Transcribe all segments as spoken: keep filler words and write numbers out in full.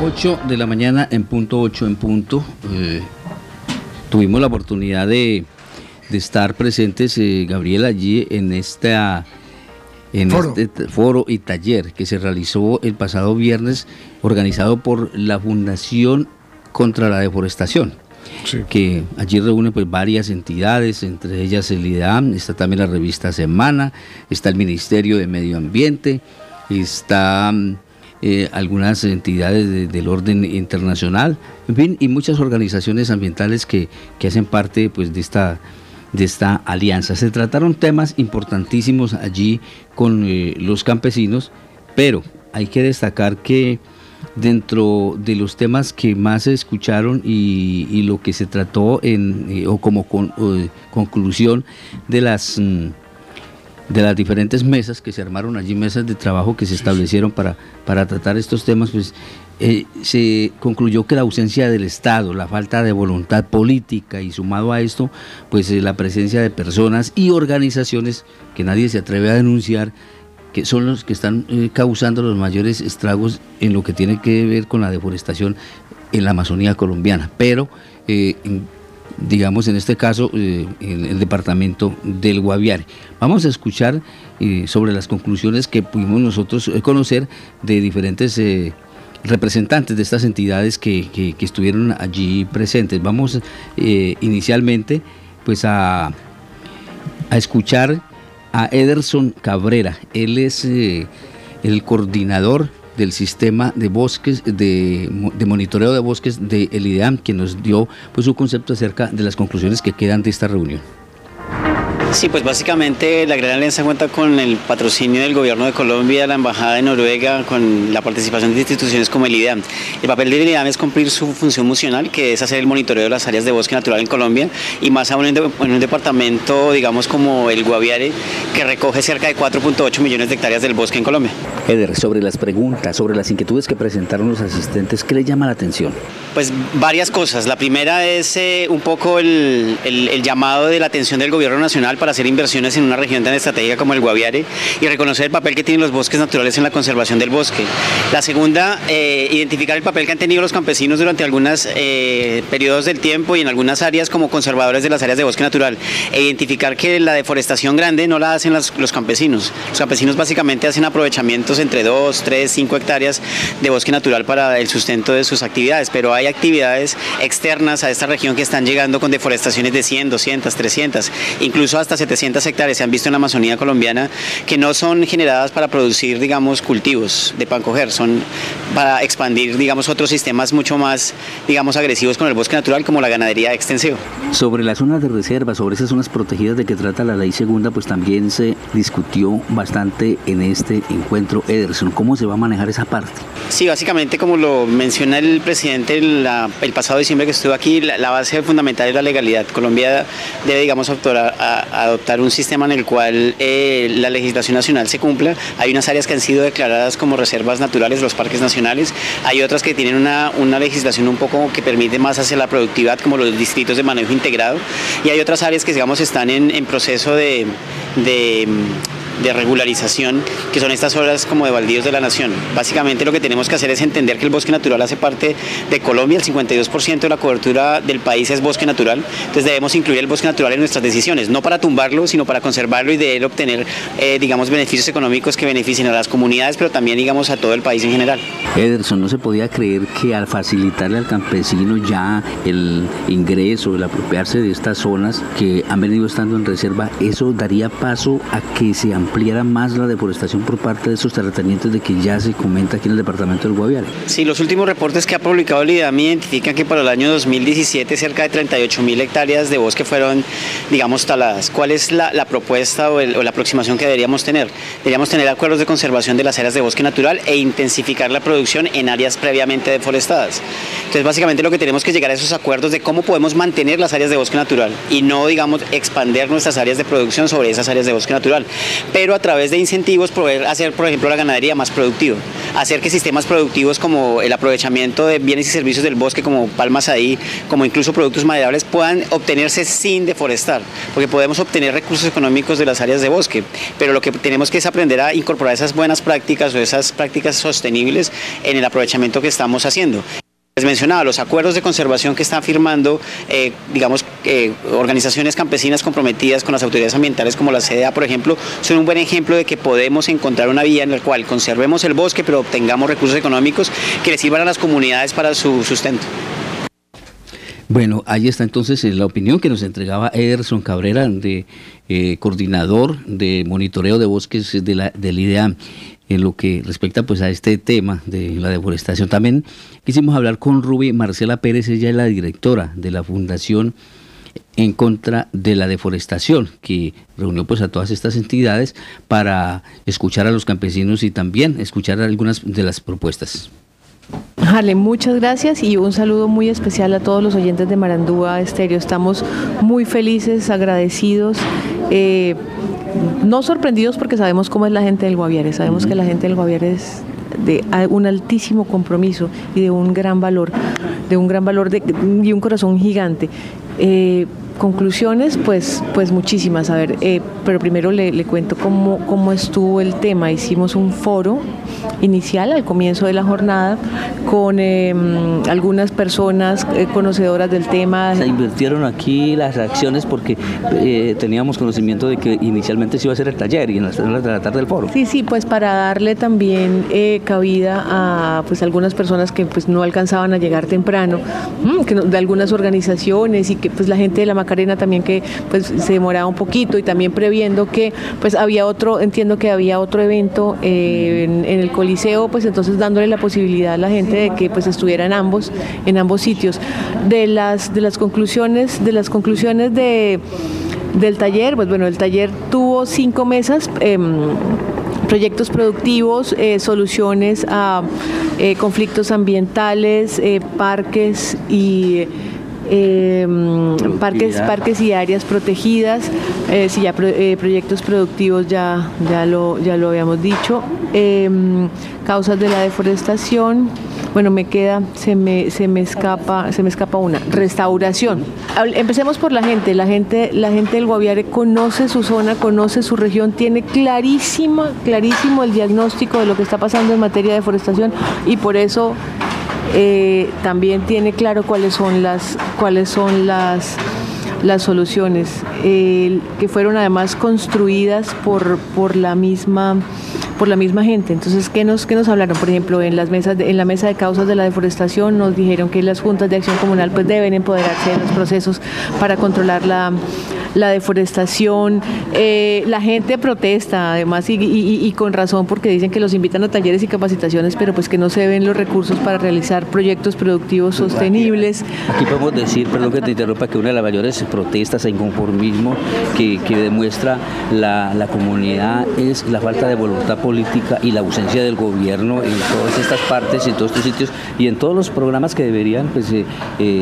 ocho de la mañana en punto, ocho en punto. Eh, tuvimos la oportunidad de, de estar presentes, eh, Gabriel, allí en esta en foro. este foro y taller que se realizó el pasado viernes, organizado por la Fundación contra la Deforestación. Sí. Que allí reúne pues varias entidades, entre ellas el I D A M, está también la revista Semana, está el Ministerio de Medio Ambiente, está eh, algunas entidades de, del orden internacional, en fin, y muchas organizaciones ambientales que, que hacen parte pues de esta de esta alianza. Se trataron temas importantísimos allí con eh, los campesinos, pero hay que destacar que dentro de los temas que más se escucharon y, y lo que se trató en eh, o como con, eh, conclusión de las mm, de las diferentes mesas que se armaron allí, mesas de trabajo que se establecieron para, para tratar estos temas, pues eh, se concluyó que la ausencia del Estado, la falta de voluntad política y sumado a esto, pues eh, la presencia de personas y organizaciones que nadie se atreve a denunciar, que son los que están eh, causando los mayores estragos en lo que tiene que ver con la deforestación en la Amazonía colombiana, pero eh, en, digamos en este caso eh, en el departamento del Guaviare. Vamos a escuchar eh, sobre las conclusiones que pudimos nosotros eh, conocer de diferentes eh, representantes de estas entidades que, que, que estuvieron allí presentes. Vamos eh, inicialmente pues a, a escuchar a Ederson Cabrera. Él es eh, el coordinador del sistema de bosques, de, de monitoreo de bosques del I D A M, quien nos dio pues su concepto acerca de las conclusiones que quedan de esta reunión. Sí, pues básicamente la Gran Alianza cuenta con el patrocinio del Gobierno de Colombia, la Embajada de Noruega, con la participación de instituciones como el I D A M. El papel del I D A M es cumplir su función funcional, que es hacer el monitoreo de las áreas de bosque natural en Colombia, y más aún en, de, en un departamento, digamos, como el Guaviare, que recoge cerca de cuatro punto ocho millones de hectáreas del bosque en Colombia. Eder, sobre las preguntas, sobre las inquietudes que presentaron los asistentes, ¿qué le llama la atención? Pues varias cosas. La primera es eh, un poco el, el, el llamado de la atención del Gobierno Nacional para hacer inversiones en una región tan estratégica como el Guaviare y reconocer el papel que tienen los bosques naturales en la conservación del bosque. La segunda, eh, identificar el papel que han tenido los campesinos durante algunos eh, periodos del tiempo y en algunas áreas como conservadores de las áreas de bosque natural, e identificar que la deforestación grande no la hacen las, los campesinos. Los campesinos básicamente hacen aprovechamientos entre dos, tres, cinco hectáreas de bosque natural para el sustento de sus actividades, pero hay actividades externas a esta región que están llegando con deforestaciones de cien, doscientas, trescientas, incluso hasta setecientas hectáreas se han visto en la Amazonía colombiana, que no son generadas para producir, digamos, cultivos de pan coger, son para expandir, digamos, otros sistemas mucho más, digamos, agresivos con el bosque natural, como la ganadería extensiva. Sobre las zonas de reserva, sobre esas zonas protegidas de que trata la ley segunda, pues también se discutió bastante en este encuentro. Ederson, ¿cómo se va a manejar esa parte? Sí, básicamente, como lo menciona el presidente la, el pasado diciembre que estuvo aquí, la, la base fundamental es la legalidad. Colombia debe, digamos, adoptar, a, a adoptar un sistema en el cual eh, la legislación nacional se cumpla. Hay unas áreas que han sido declaradas como reservas naturales, los parques nacionales. Hay otras que tienen una, una legislación un poco que permite más hacia la productividad, como los distritos de manejo integrado. Y hay otras áreas que, digamos, están en, en proceso de... de de regularización, que son estas zonas como de baldíos de la nación. Básicamente lo que tenemos que hacer es entender que el bosque natural hace parte de Colombia, el cincuenta y dos por ciento de la cobertura del país es bosque natural, entonces debemos incluir el bosque natural en nuestras decisiones, no para tumbarlo, sino para conservarlo y de él obtener, eh, digamos, beneficios económicos que beneficien a las comunidades, pero también, digamos, a todo el país en general. Ederson, ¿no se podía creer que al facilitarle al campesino ya el ingreso, el apropiarse de estas zonas que han venido estando en reserva, eso daría paso a que se ampliara más la deforestación por parte de esos terratenientes de que ya se comenta aquí en el departamento del Guaviare? Sí, los últimos reportes que ha publicado el I D A M identifican que para el año dos mil diecisiete cerca de treinta y ocho mil hectáreas de bosque fueron, digamos, taladas. ¿Cuál es la, la propuesta o, el, o la aproximación que deberíamos tener? Deberíamos tener acuerdos de conservación de las áreas de bosque natural e intensificar la producción en áreas previamente deforestadas. Entonces, básicamente lo que tenemos que llegar a esos acuerdos de cómo podemos mantener las áreas de bosque natural y no, digamos, expandir nuestras áreas de producción sobre esas áreas de bosque natural, pero a través de incentivos poder hacer, por ejemplo, la ganadería más productiva. hacer que sistemas productivos como el aprovechamiento de bienes y servicios del bosque, como palmas ahí, como incluso productos maderables, puedan obtenerse sin deforestar, porque podemos obtener recursos económicos de las áreas de bosque, pero lo que tenemos que es aprender a incorporar esas buenas prácticas o esas prácticas sostenibles en el aprovechamiento que estamos haciendo. Les mencionaba, los acuerdos de conservación que están firmando, eh, digamos, eh, organizaciones campesinas comprometidas con las autoridades ambientales como la C D A, por ejemplo, son un buen ejemplo de que podemos encontrar una vía en la cual conservemos el bosque, pero obtengamos recursos económicos que les sirvan a las comunidades para su sustento. Bueno, ahí está entonces la opinión que nos entregaba Ederson Cabrera, de, eh, coordinador de monitoreo de bosques de la, del I D E A. En lo que respecta pues a este tema de la deforestación. También quisimos hablar con Ruby Marcela Pérez, ella es la directora de la Fundación en contra de la deforestación, que reunió pues a todas estas entidades para escuchar a los campesinos y también escuchar algunas de las propuestas. Harley, muchas gracias y un saludo muy especial a todos los oyentes de Marandúa Estéreo. Estamos muy felices, agradecidos, eh, no sorprendidos porque sabemos cómo es la gente del Guaviare, sabemos que la gente del Guaviare es de un altísimo compromiso y de un gran valor, de un gran valor de, y un corazón gigante. Eh, conclusiones, pues, pues muchísimas. A ver, eh, pero primero le, le cuento cómo, cómo estuvo el tema. Hicimos un foro inicial al comienzo de la jornada con eh, algunas personas eh, conocedoras del tema. Se invirtieron aquí las acciones porque eh, teníamos conocimiento de que inicialmente se iba a hacer el taller y en las horas de la tarde del foro. Sí, sí, pues para darle también eh, cabida a pues algunas personas que pues no alcanzaban a llegar temprano, mmm, que no, de algunas organizaciones y que pues la gente de la Macarena también que pues se demoraba un poquito y también previendo que pues había otro, entiendo que había otro evento eh, en, en el Coliseo, pues entonces dándole la posibilidad a la gente de que pues estuviera en ambos, en ambos sitios. De las, de las conclusiones, de las conclusiones de, del taller, pues bueno, el taller tuvo cinco mesas, eh, proyectos productivos, eh, soluciones a eh, conflictos ambientales, eh, parques y Eh, parques, parques y áreas protegidas, eh, sí, ya pro, eh, proyectos productivos ya, ya, lo, ya lo habíamos dicho, eh, causas de la deforestación, bueno, me queda, se me, se me escapa, se me escapa una, restauración. Empecemos por la gente, la gente, la gente del Guaviare conoce su zona, conoce su región, tiene clarísima, clarísimo el diagnóstico de lo que está pasando en materia de deforestación y por eso Eh, también tiene claro cuáles son las cuáles son las las soluciones eh, que fueron además construidas por por la misma por la misma gente. Entonces, ¿qué nos qué nos hablaron? Por ejemplo, en las mesas de, en la mesa de causas de la deforestación nos dijeron que las juntas de acción comunal pues deben empoderarse de los procesos para controlar la la deforestación, eh, la gente protesta además y, y, y con razón porque dicen que los invitan a talleres y capacitaciones, pero pues que no se ven los recursos para realizar proyectos productivos sostenibles. Aquí podemos decir, perdón que te interrumpa, que una de las mayores protestas e inconformismo que, que demuestra la, la comunidad es la falta de voluntad política y la ausencia del gobierno en todas estas partes, en todos estos sitios y en todos los programas que deberían pues eh, eh,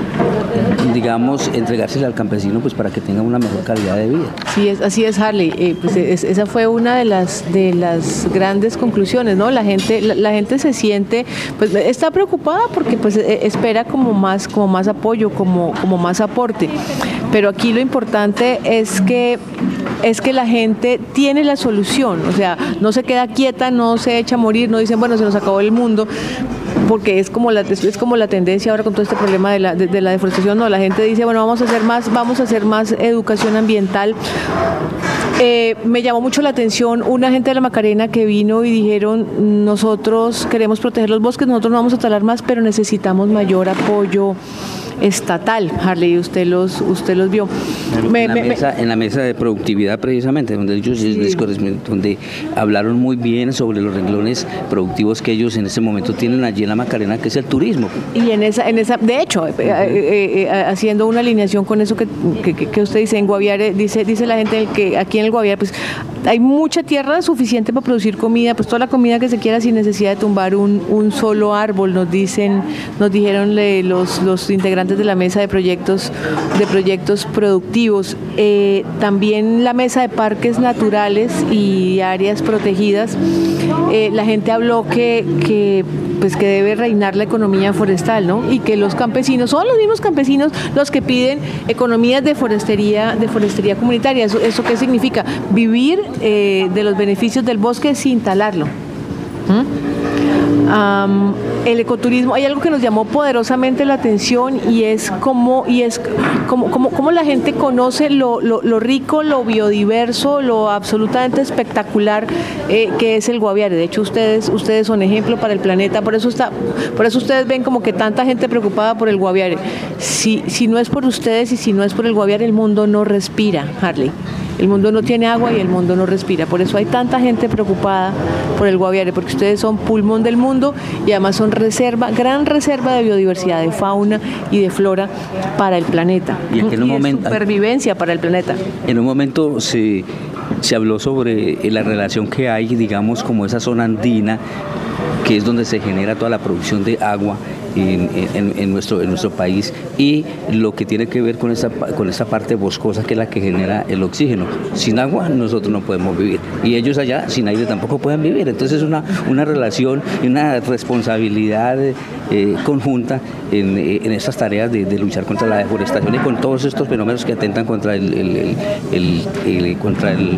digamos, entregársela al campesino pues para que tenga una mejor calidad de vida. Sí, es, así es, Harley. Eh, pues es, esa fue una de las de las grandes conclusiones, ¿no? La gente, la, la gente se siente, pues está preocupada porque pues espera como más, como más apoyo, como, como más aporte. Pero aquí lo importante es que es que la gente tiene la solución, o sea, no se queda quieta, no se echa a morir, no dicen, bueno, se nos acabó el mundo, porque es como la es como la tendencia ahora con todo este problema de la, de, de la deforestación, no, la gente dice, bueno, vamos a hacer más, vamos a hacer más educación ambiental. Eh, me llamó mucho la atención una gente de la Macarena que vino y dijeron, nosotros queremos proteger los bosques, nosotros no vamos a talar más, pero necesitamos mayor apoyo estatal. Harley, usted los usted los vio. Me, en, la me, mesa, me... en la mesa de productividad precisamente, donde ellos sí. donde hablaron muy bien sobre los renglones productivos que ellos en ese momento tienen allí en la Macarena, que es el turismo. Y en esa, en esa, de hecho, uh-huh. eh, eh, eh, haciendo una alineación con eso que, que, que usted dice en Guaviare, dice, dice la gente que aquí en el Guaviare, pues hay mucha tierra suficiente para producir comida, pues toda la comida que se quiera sin necesidad de tumbar un, un solo árbol, nos dicen, nos dijeron le, los, los integrantes de la mesa de proyectos de proyectos productivos. Eh, también la mesa de parques naturales y áreas protegidas eh, la gente habló que, que pues que debe reinar la economía forestal, ¿no? Y que los campesinos, son los mismos campesinos los que piden economías de forestería, de forestería comunitaria. ¿Eso, eso qué significa? Vivir eh, de los beneficios del bosque sin talarlo. ¿Mm? Um, el ecoturismo, hay algo que nos llamó poderosamente la atención y es cómo y es como, como, como la gente conoce lo, lo, lo rico, lo biodiverso, lo absolutamente espectacular eh, que es el Guaviare. De hecho, ustedes, ustedes son ejemplo para el planeta, por eso está, por eso ustedes ven como que tanta gente preocupada por el Guaviare. Si, si no es por ustedes y si no es por el Guaviare, el mundo no respira, Harley. El mundo no tiene agua y el mundo no respira. Por eso hay tanta gente preocupada por el Guaviare, porque ustedes son pulmón del mundo y además son reserva, gran reserva de biodiversidad, de fauna y de flora para el planeta. Y, en un y momento, de supervivencia para el planeta. En un momento se, se habló sobre la relación que hay, digamos, como esa zona andina, que es donde se genera toda la producción de agua en, en, en, nuestro, en nuestro país, y lo que tiene que ver con esa, con esa parte boscosa que es la que genera el oxígeno. Sin agua nosotros no podemos vivir, y ellos allá sin aire tampoco pueden vivir. Entonces es una, una relación y una responsabilidad eh, conjunta en, en estas tareas de, de luchar contra la deforestación y con todos estos fenómenos que atentan contra el, el, el, el, el contra el,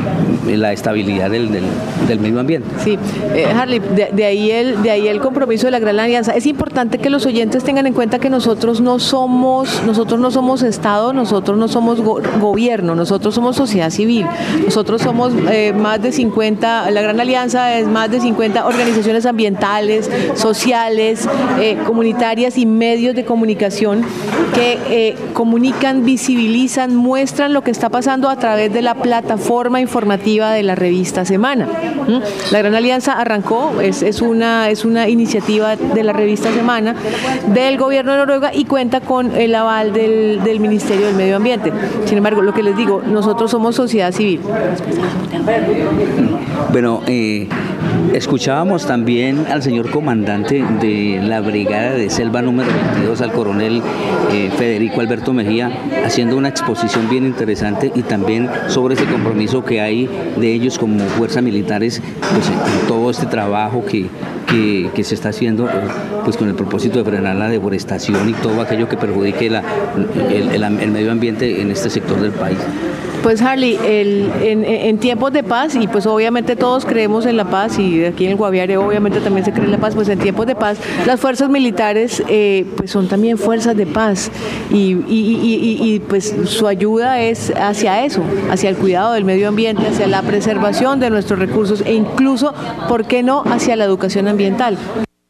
la estabilidad del, del, del medio ambiente. Sí, eh, Harley, de, de, ahí el, de ahí el compromiso de la Gran Alianza. Es importante que los oyentes tengan en cuenta que nosotros no somos, nosotros no somos Estado, nosotros no somos go gobierno, nosotros somos sociedad civil. Nosotros somos eh, más de cincuenta, la Gran Alianza es más de cincuenta organizaciones ambientales, sociales, eh, comunitarias y medios de comunicación que eh, comunican, visibilizan, muestran lo que está pasando a través de la plataforma informativa de la revista Semana. ¿Mm? La Gran Alianza arrancó, es, es, una, es una iniciativa de la revista Semana del gobierno de Noruega y cuenta con el aval del, del Ministerio del Medio Ambiente. Sin embargo, lo que les digo, nosotros somos sociedad civil. Bueno, eh, escuchábamos también al señor comandante de la Brigada de Selva número veintidós, al coronel eh, Federico Alberto Mejía, haciendo una exposición bien interesante y también sobre ese compromiso que hay de ellos como fuerzas militares, pues en todo este trabajo que, que, que se está haciendo pues con el propósito de frenar la deforestación y todo aquello que perjudique la, el, el, el medio ambiente en este sector del país. Pues Harley, el, en, en tiempos de paz, y pues obviamente todos creemos en la paz, y aquí en el Guaviare obviamente también se cree en la paz, pues en tiempos de paz las fuerzas militares eh, pues son también fuerzas de paz, y, y, y, y, y pues su ayuda es hacia eso, hacia el cuidado del medio ambiente, hacia la preservación de nuestros recursos e incluso, ¿por qué no?, hacia la educación ambiental.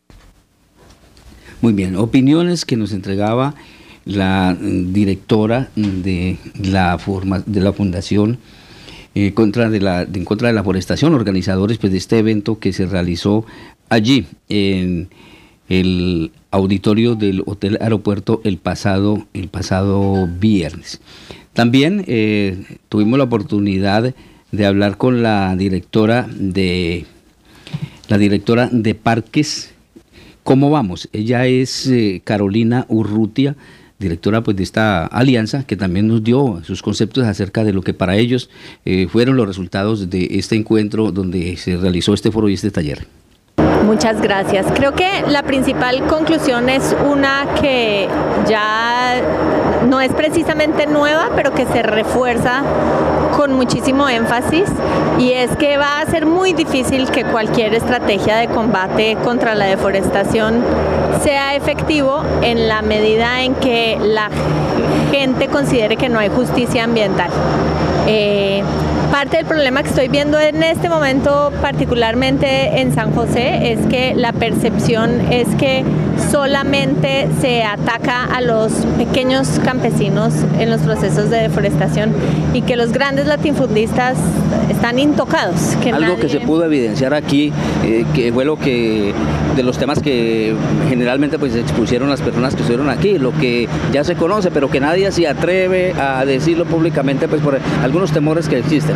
Muy bien, opiniones que nos entregaba la directora de la forma de la fundación eh, contra de la de, en contra de la forestación, organizadores pues de este evento que se realizó allí en el auditorio del Hotel Aeropuerto el pasado el pasado viernes. También eh, tuvimos la oportunidad de hablar con la directora de la directora de parques. ¿Cómo vamos? Ella es eh, Carolina Urrutia, directora pues de esta alianza, que también nos dio sus conceptos acerca de lo que para ellos eh, fueron los resultados de este encuentro donde se realizó este foro y este taller. Muchas gracias. Creo que la principal conclusión es una que ya no es precisamente nueva, pero que se refuerza con muchísimo énfasis, y es que va a ser muy difícil que cualquier estrategia de combate contra la deforestación sea efectivo en la medida en que la gente considere que no hay justicia ambiental. Eh, Parte del problema que estoy viendo en este momento, particularmente en San José, es que la percepción es que solamente se ataca a los pequeños campesinos en los procesos de deforestación y que los grandes latifundistas están intocados. Que Algo nadie... que se pudo evidenciar aquí, eh, que fue lo que de los temas que generalmente pues expusieron las personas que estuvieron aquí, lo que ya se conoce, pero que nadie se atreve a decirlo públicamente pues por algunos temores que existen.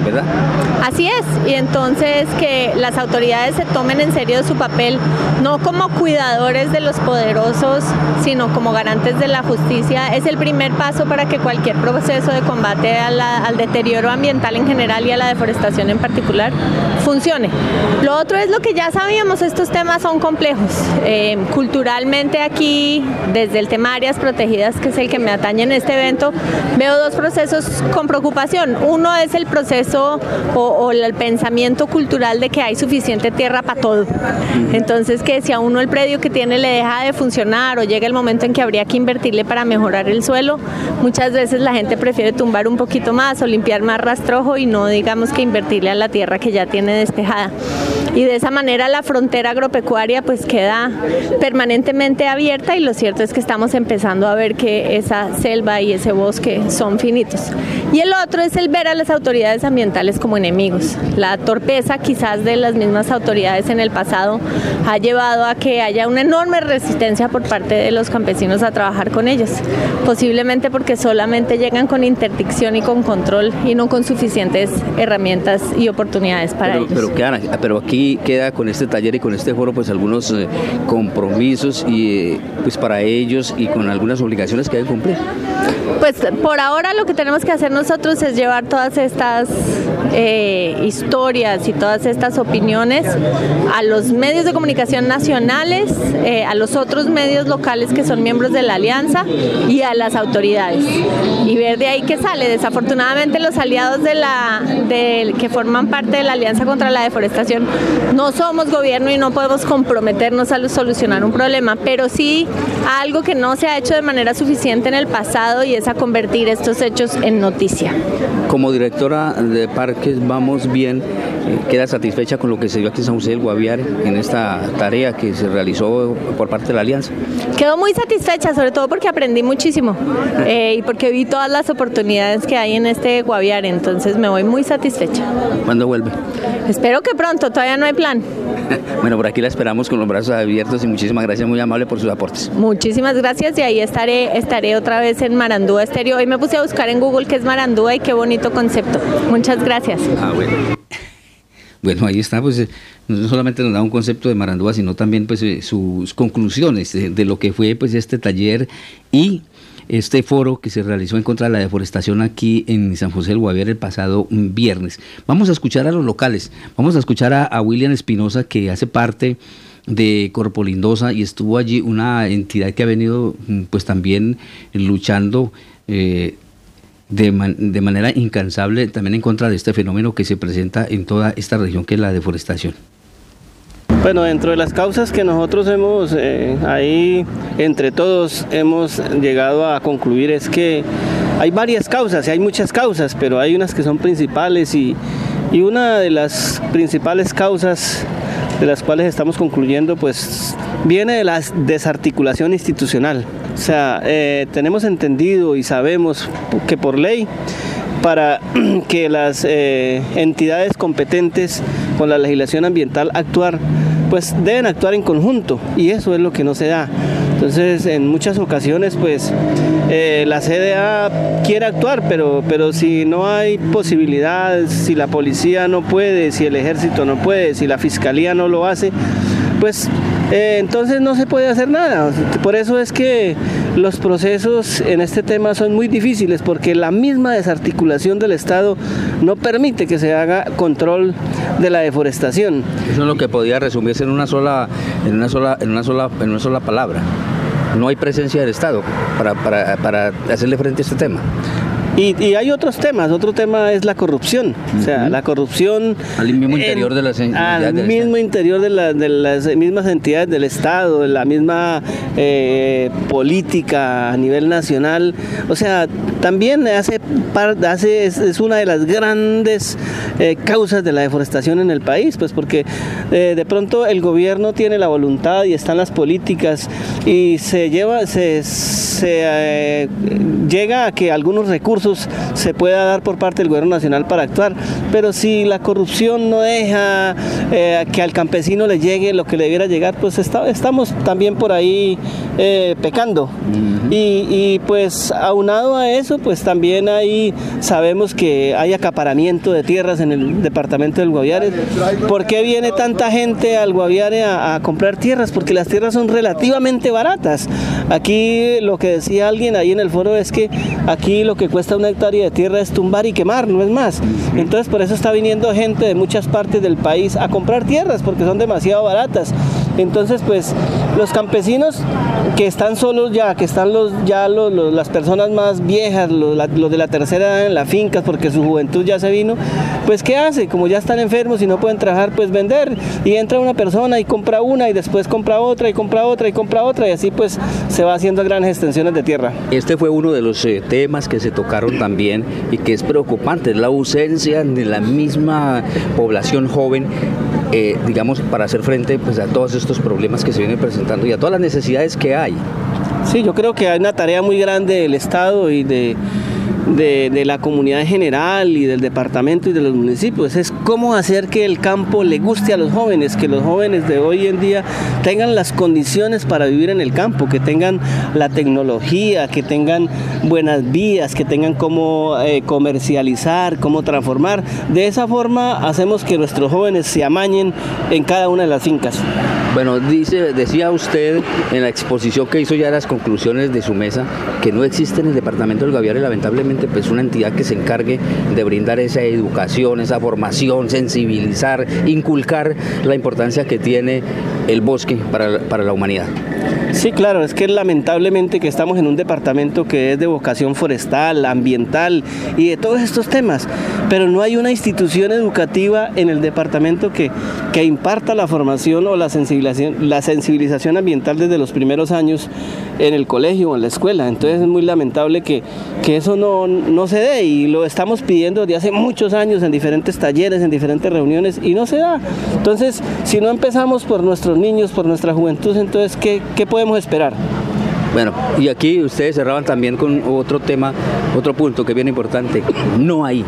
Ambientales, ¿verdad? Así es, y entonces que las autoridades se tomen en serio su papel, no como cuidadores de los poderosos, sino como garantes de la justicia, es el primer paso para que cualquier proceso de combate a la, al deterioro ambiental en general y a la deforestación en particular funcione. Lo otro es lo que ya sabíamos, estos temas son complejos. Eh, culturalmente aquí, desde el tema áreas protegidas, que es el que me atañe en este evento, veo dos procesos con preocupación. Uno es el proceso o, o el pensamiento cultural de que hay suficiente tierra para todo. Entonces que si a uno el predio que tiene le deja de funcionar o llega el momento en que habría que invertirle para mejorar el suelo, muchas veces la gente prefiere tumbar un poquito más o limpiar más rastrojo y no digamos que invertirle a la tierra que ya tiene despejada. Y de esa manera la frontera agropecuaria pues queda permanentemente abierta y lo cierto es que estamos empezando a ver que esa selva y ese bosque son finitos. Y el otro es el ver a las autoridades ambientales como enemigos. La torpeza quizás de las mismas autoridades en el pasado ha llevado a que haya una enorme resistencia por parte de los campesinos a trabajar con ellos, posiblemente porque solamente llegan con interdicción y con control y no con suficientes herramientas y oportunidades para pero, ellos. Pero, quedan, pero aquí queda con este taller y con este foro pues algunos eh, compromisos y eh, pues para ellos y con algunas obligaciones que deben cumplir. Pues por ahora lo que tenemos que hacer nosotros es llevar todas estas eh, historias y todas estas opiniones a los medios de comunicación nacionales, eh, a los otros medios locales que son miembros de la alianza y a las autoridades y ver de ahí qué sale. Desafortunadamente los aliados de la, de, que forman parte de la Alianza contra la Deforestación no somos gobierno y no podemos comprometernos a solucionar un problema, pero sí a algo que no se ha hecho de manera suficiente en el pasado y es a convertir estos hechos en noticia. Como directora de parques, vamos bien, ¿queda satisfecha con lo que se dio aquí en San José del Guaviare en esta tarea que se realizó por parte de la Alianza? Quedo muy satisfecha, sobre todo porque aprendí muchísimo eh, y porque vi todas las oportunidades que hay en este Guaviare, entonces me voy muy satisfecha. ¿Cuándo vuelve? Espero que pronto, todavía no hay plan. Bueno, por aquí la esperamos con los brazos abiertos y muchísimas gracias, muy amable por sus aportes. Muchísimas gracias y ahí estaré, estaré otra vez en Marandúa Estéreo. Hoy me puse a buscar en Google qué es Marandúa y qué bonito concepto. Muchas gracias. Ah, bueno. Bueno, ahí está, pues no solamente nos da un concepto de Marandúa, sino también pues sus conclusiones de, de lo que fue pues este taller y este foro que se realizó en contra de la deforestación aquí en San José del Guaviare el pasado viernes. Vamos a escuchar a los locales, vamos a escuchar a, a William Espinosa, que hace parte de Corpolindosa y estuvo allí, una entidad que ha venido pues también luchando eh, de, man, de manera incansable también en contra de este fenómeno que se presenta en toda esta región, que es la deforestación. Bueno, dentro de las causas que nosotros hemos, eh, ahí entre todos hemos llegado a concluir es que hay varias causas, y hay muchas causas, pero hay unas que son principales y, y una de las principales causas de las cuales estamos concluyendo pues viene de la desarticulación institucional. O sea, eh, tenemos entendido y sabemos que por ley para que las eh, entidades competentes con la legislación ambiental actuar, pues deben actuar en conjunto y eso es lo que no se da. Entonces en muchas ocasiones pues eh, la C D A quiere actuar, pero, pero si no hay posibilidad, si la policía no puede, si el ejército no puede, si la fiscalía no lo hace, pues eh, entonces no se puede hacer nada. Por eso es que los procesos en este tema son muy difíciles, porque la misma desarticulación del Estado no permite que se haga control de la deforestación. Eso es lo que podía resumirse en una sola, en una sola, en una sola, en una sola palabra. No hay presencia del Estado para, para, para hacerle frente a este tema. Y, y hay otros temas, otro tema es la corrupción, uh-huh. O sea, la corrupción al mismo interior en, de las entidades al mismo interior de, la, de las mismas entidades del Estado, de la misma eh, política a nivel nacional, o sea, también hace, hace es, es una de las grandes eh, causas de la deforestación en el país, pues porque eh, de pronto el gobierno tiene la voluntad y están las políticas y se lleva, se, se eh, llega a que algunos recursos recursos se pueda dar por parte del gobierno nacional para actuar, pero si la corrupción no deja eh, que al campesino le llegue lo que le debiera llegar, pues está, estamos también por ahí eh, pecando. Uh-huh. y, y pues aunado a eso, pues también ahí sabemos que hay acaparamiento de tierras en el departamento del Guaviare. ¿Por qué viene tanta gente al Guaviare a, a comprar tierras? Porque las tierras son relativamente baratas. Aquí lo que decía alguien ahí en el foro es que aquí lo que cuesta una hectárea de tierra es tumbar y quemar, no es más. Entonces por eso está viniendo gente de muchas partes del país a comprar tierras, porque son demasiado baratas. Entonces pues los campesinos que están solos ya, que están los, ya los, los, las personas más viejas, los, la, los de la tercera edad en las fincas, porque su juventud ya se vino, pues ¿qué hace? Como ya están enfermos y no pueden trabajar, pues vender, y entra una persona y compra una y después compra otra y compra otra y compra otra, y así pues se va haciendo grandes extensiones de tierra. Este fue uno de los eh, temas que se tocaron también y que es preocupante, es la ausencia de la misma población joven, eh, digamos, para hacer frente pues, a todos estos problemas que se vienen presentando y a todas las necesidades que hay. Sí, yo creo que hay una tarea muy grande del Estado y de, de, de la comunidad en general y del departamento y de los municipios, es cómo hacer que el campo le guste a los jóvenes, que los jóvenes de hoy en día tengan las condiciones para vivir en el campo, que tengan la tecnología, que tengan buenas vías, que tengan cómo eh, comercializar, cómo transformar. De esa forma hacemos que nuestros jóvenes se amañen en cada una de las fincas. Bueno, dice, decía usted en la exposición que hizo ya las conclusiones de su mesa que no existe en el departamento del Guaviare, lamentablemente, pues una entidad que se encargue de brindar esa educación, esa formación, sensibilizar, inculcar la importancia que tiene el bosque para, para la humanidad. Sí, claro, es que lamentablemente que estamos en un departamento que es de vocación forestal, ambiental y de todos estos temas, pero no hay una institución educativa en el departamento que, que imparta la formación o la sensibilización, la sensibilización ambiental desde los primeros años en el colegio o en la escuela. Entonces es muy lamentable que, que eso no, no se dé, y lo estamos pidiendo desde hace muchos años en diferentes talleres, en diferentes reuniones, y no se da. Entonces, si no empezamos por nuestros niños, por nuestra juventud, entonces ¿qué, qué podemos esperar? Bueno, y aquí ustedes cerraban también con otro tema, otro punto que es bien importante. No hay,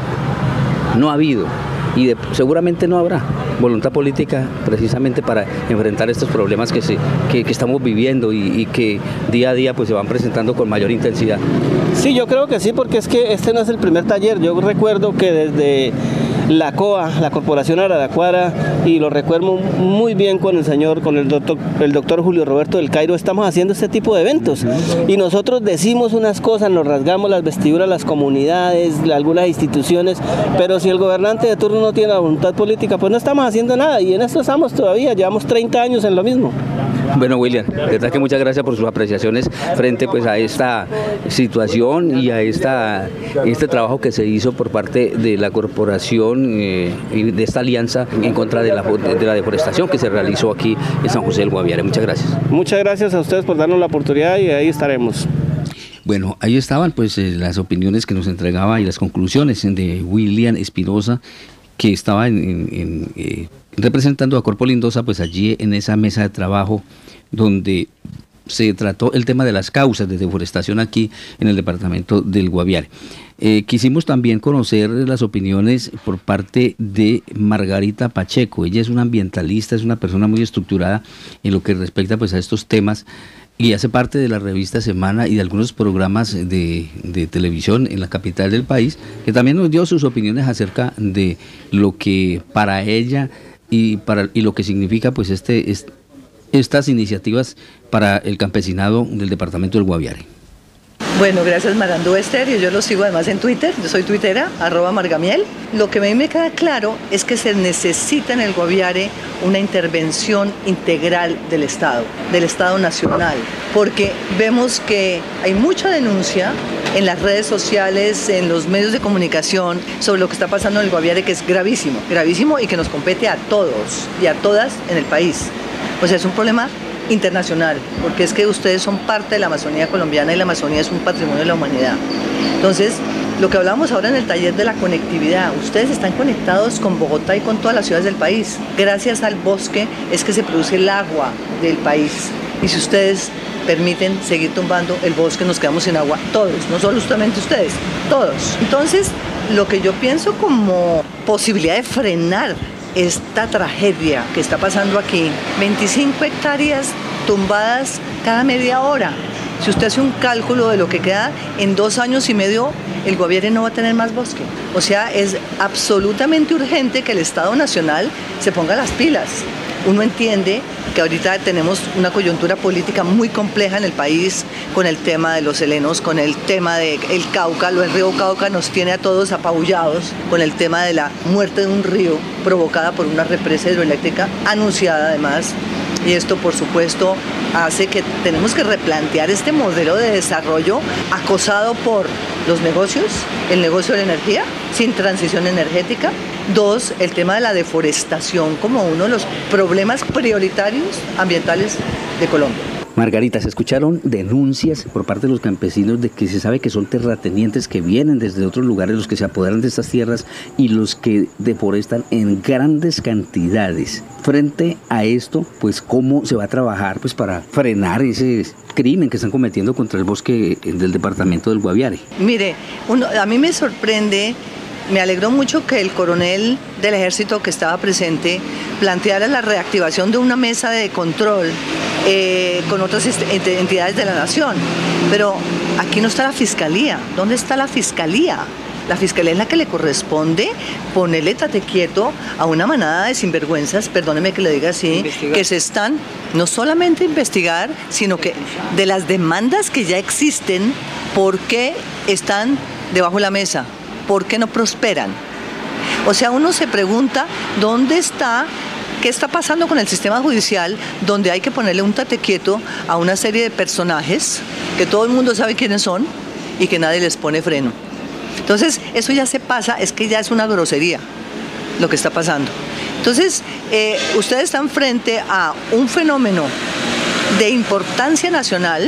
no ha habido y de, seguramente no habrá voluntad política precisamente para enfrentar estos problemas que, se, que, que estamos viviendo y, y que día a día pues, se van presentando con mayor intensidad. Sí, yo creo que sí, porque es que este no es el primer taller. Yo recuerdo que desde la C O A, la Corporación Araraquara, y lo recuerdo muy bien con el señor, con el doctor, el doctor Julio Roberto del Cairo, estamos haciendo este tipo de eventos. Y nosotros decimos unas cosas, nos rasgamos las vestiduras las comunidades, algunas instituciones, pero si el gobernante de turno no tiene la voluntad política, pues no estamos haciendo nada, y en esto estamos todavía, llevamos treinta años en lo mismo. Bueno, William, de verdad que muchas gracias por sus apreciaciones frente pues, a esta situación y a esta, este trabajo que se hizo por parte de la corporación eh, y de esta alianza en contra de la, de la deforestación que se realizó aquí en San José del Guaviare. Muchas gracias. Muchas gracias a ustedes por darnos la oportunidad y ahí estaremos. Bueno, ahí estaban pues eh, las opiniones que nos entregaba y las conclusiones de William Espinosa, que estaba en, en, en, eh, representando a Corpo Lindosa pues allí en esa mesa de trabajo donde se trató el tema de las causas de deforestación aquí en el departamento del Guaviare. Eh, quisimos también conocer las opiniones por parte de Margarita Pacheco. Ella es una ambientalista, es una persona muy estructurada en lo que respecta pues a estos temas y hace parte de la revista Semana y de algunos programas de, de televisión en la capital del país, que también nos dio sus opiniones acerca de lo que para ella y para y lo que significa pues este, este estas iniciativas para el campesinado del departamento del Guaviare. Bueno, gracias Marandú Estéreo, yo lo sigo además en Twitter, yo soy tuitera, arroba Margamiel. Lo que a mí me queda claro es que se necesita en el Guaviare una intervención integral del Estado, del Estado nacional, porque vemos que hay mucha denuncia en las redes sociales, en los medios de comunicación, sobre lo que está pasando en el Guaviare, que es gravísimo, gravísimo y que nos compete a todos y a todas en el país. O sea, es un problema internacional, porque es que ustedes son parte de la Amazonía colombiana y la Amazonía es un patrimonio de la humanidad. Entonces, lo que hablamos ahora en el taller de la conectividad, ustedes están conectados con Bogotá y con todas las ciudades del país. Gracias al bosque es que se produce el agua del país. Y si ustedes permiten seguir tumbando el bosque, nos quedamos sin agua, todos, no solo justamente ustedes, todos. Entonces, lo que yo pienso como posibilidad de frenar esta tragedia que está pasando aquí, veinticinco hectáreas tumbadas cada media hora. Si usted hace un cálculo de lo que queda, en dos años y medio el Guaviare no va a tener más bosque. O sea, es absolutamente urgente que el Estado Nacional se ponga las pilas. Uno entiende que ahorita tenemos una coyuntura política muy compleja en el país con el tema de los helenos, con el tema del Cauca. El río Cauca nos tiene a todos apabullados con el tema de la muerte de un río provocada por una represa hidroeléctrica anunciada además. Y esto, por supuesto, hace que tenemos que replantear este modelo de desarrollo acosado por los negocios, el negocio de la energía, sin transición energética. Dos, el tema de la deforestación como uno de los problemas prioritarios ambientales de Colombia. Margarita, se escucharon denuncias por parte de los campesinos de que se sabe que son terratenientes que vienen desde otros lugares, los que se apoderan de estas tierras y los que deforestan en grandes cantidades. Frente a esto, pues cómo se va a trabajar pues para frenar ese crimen que están cometiendo contra el bosque del departamento del Guaviare. Mire, uno, a mí me sorprende. Me alegró mucho que el coronel del ejército que estaba presente planteara la reactivación de una mesa de control eh, con otras entidades de la nación. Pero aquí no está la fiscalía. ¿Dónde está la fiscalía? La fiscalía es la que le corresponde ponerle tate quieto a una manada de sinvergüenzas, perdóneme que le diga así, investigar. Que se están no solamente investigar, sino que de las demandas que ya existen, ¿por qué están debajo de la mesa? ¿Por qué no prosperan? O sea, uno se pregunta dónde está, qué está pasando con el sistema judicial, donde hay que ponerle un tate quieto a una serie de personajes que todo el mundo sabe quiénes son y que nadie les pone freno. Entonces, eso ya se pasa, es que ya es una grosería lo que está pasando. Entonces, eh, ustedes están frente a un fenómeno de importancia nacional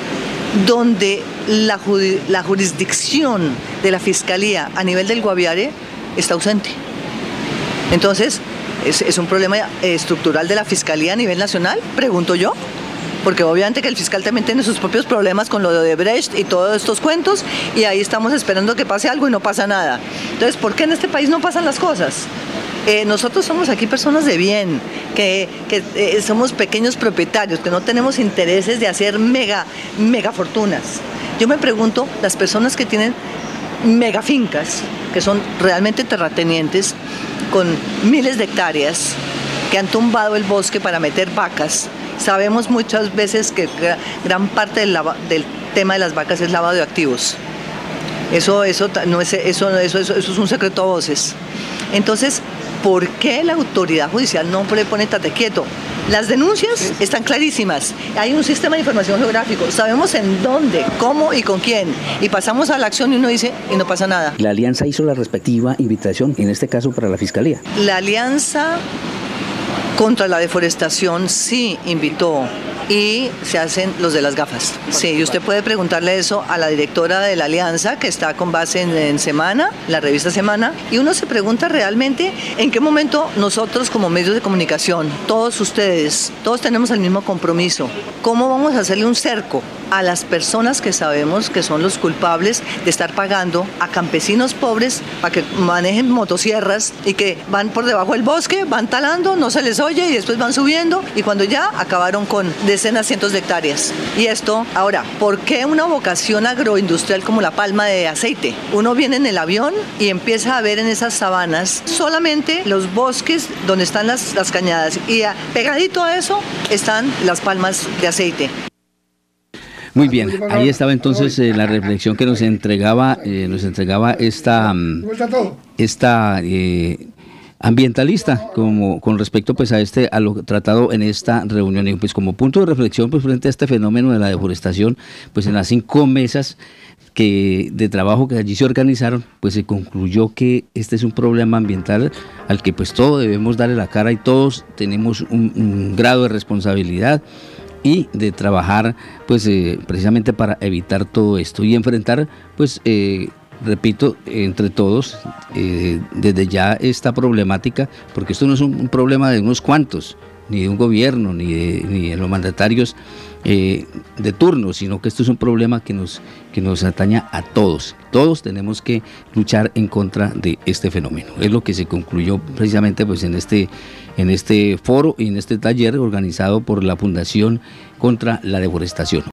donde la, la jurisdicción de la Fiscalía a nivel del Guaviare está ausente. Entonces, ¿es, es un problema estructural de la Fiscalía a nivel nacional? Pregunto yo, porque obviamente que el fiscal también tiene sus propios problemas con lo de Odebrecht y todos estos cuentos, y ahí estamos esperando que pase algo y no pasa nada. Entonces, ¿por qué en este país no pasan las cosas? Eh, nosotros somos aquí personas de bien, que, que eh, somos pequeños propietarios, que no tenemos intereses de hacer mega, mega fortunas. Yo me pregunto, las personas que tienen mega fincas, que son realmente terratenientes, con miles de hectáreas, que han tumbado el bosque para meter vacas, sabemos muchas veces que gran parte del, lava, del tema de las vacas es lavado de activos. Eso, eso, no es, eso, eso, eso, eso es un secreto a voces. Entonces, ¿por qué la autoridad judicial no le pone tate quieto? Las denuncias están clarísimas. Hay un sistema de información geográfico. Sabemos en dónde, cómo y con quién. Y pasamos a la acción y uno dice, y no pasa nada. La Alianza hizo la respectiva invitación, en este caso para la Fiscalía. La Alianza contra la deforestación sí invitó. Y se hacen los de las gafas. Sí, y usted puede preguntarle eso a la directora de la Alianza, que está con base en, en Semana, la revista Semana, y uno se pregunta realmente en qué momento nosotros como medios de comunicación, todos ustedes, todos tenemos el mismo compromiso. ¿Cómo vamos a hacerle un cerco a las personas que sabemos que son los culpables de estar pagando a campesinos pobres para que manejen motosierras y que van por debajo del bosque, van talando, no se les oye y después van subiendo y cuando ya acabaron con decenas, cientos de hectáreas? Y esto, ahora, ¿por qué una vocación agroindustrial como la palma de aceite? Uno viene en el avión y empieza a ver en esas sabanas solamente los bosques donde están las, las cañadas y a, pegadito a eso están las palmas de aceite. Muy bien, ahí estaba entonces eh, la reflexión que nos entregaba, eh, nos entregaba esta, esta eh, ambientalista, como con respecto pues a este, a lo tratado en esta reunión, y pues como punto de reflexión pues frente a este fenómeno de la deforestación, pues en las cinco mesas que de trabajo que allí se organizaron, pues se concluyó que este es un problema ambiental al que pues todos debemos darle la cara y todos tenemos un, un grado de responsabilidad y de trabajar pues eh, precisamente para evitar todo esto y enfrentar pues eh, repito, entre todos eh, desde ya esta problemática, porque esto no es un, un problema de unos cuantos, ni de un gobierno, ni de, ni de los mandatarios eh, de turno, sino que esto es un problema que nos, que nos ataña a todos. Todos tenemos que luchar en contra de este fenómeno. Es lo que se concluyó precisamente pues, en, este, en este foro y en este taller organizado por la Fundación contra la Deforestación.